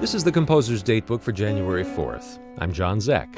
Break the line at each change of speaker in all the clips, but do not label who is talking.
This is the Composer's Datebook for January 4th. I'm John Zeck.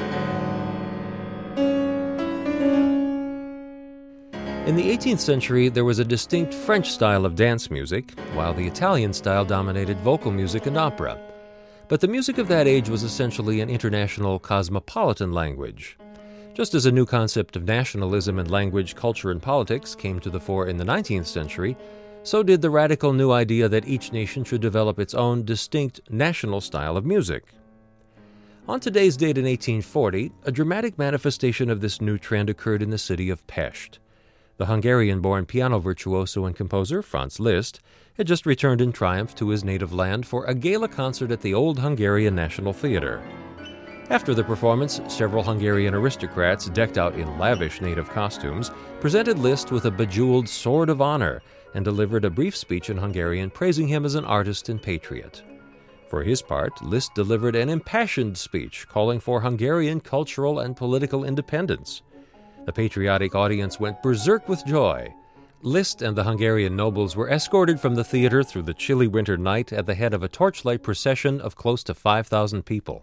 In the 18th century, there was a distinct French style of dance music, while the Italian style dominated vocal music and opera. But the music of that age was essentially an international cosmopolitan language. Just as a new concept of nationalism in language, culture, and politics came to the fore in the 19th century, so did the radical new idea that each nation should develop its own distinct national style of music. On today's date in 1840, a dramatic manifestation of this new trend occurred in the city of Pest. The Hungarian-born piano virtuoso and composer Franz Liszt had just returned in triumph to his native land for a gala concert at the Old Hungarian National Theatre. After the performance, several Hungarian aristocrats, decked out in lavish native costumes, presented Liszt with a bejeweled Sword of Honor and delivered a brief speech in Hungarian praising him as an artist and patriot. For his part, Liszt delivered an impassioned speech calling for Hungarian cultural and political independence. The patriotic audience went berserk with joy. Liszt and the Hungarian nobles were escorted from the theater through the chilly winter night at the head of a torchlight procession of close to 5,000 people.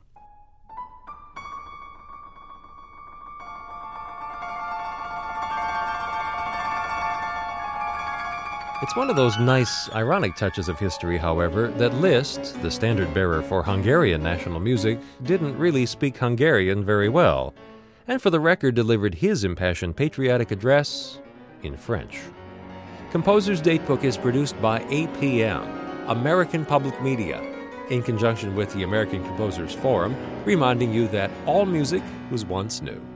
It's one of those nice, ironic touches of history, however, that Liszt, the standard-bearer for Hungarian national music, didn't really speak Hungarian very well, and for the record delivered his impassioned patriotic address in French. Composer's Datebook is produced by APM, American Public Media, in conjunction with the American Composers Forum, reminding you that all music was once new.